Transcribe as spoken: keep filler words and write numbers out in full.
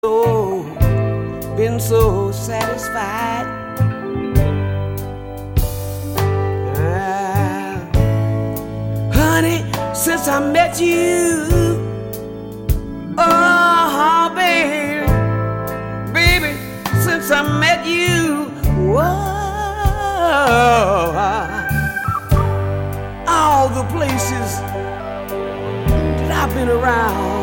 so, been so satisfied. Ah, honey, since I met you, oh, baby, baby, since I met you, whoa, all the places that I've been around.